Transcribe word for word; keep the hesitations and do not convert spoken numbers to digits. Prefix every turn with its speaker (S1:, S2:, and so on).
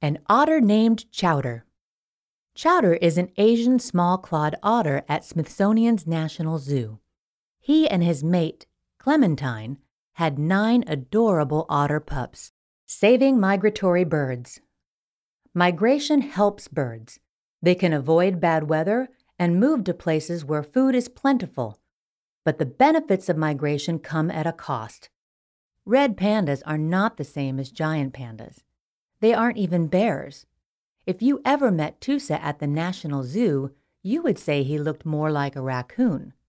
S1: An otter named Chowder. Chowder is an Asian small-clawed otter at Smithsonian's National Zoo. He and his mate, Clementine, had nine adorable otter pups, saving migratory birds. Migration helps birds. They can avoid bad weather and move to places where food is plentiful. But the benefits of migration come at a cost. Red pandas are not the same as giant pandas. They aren't even bears. If you ever met Tusa at the National Zoo, you would say he looked more like a raccoon.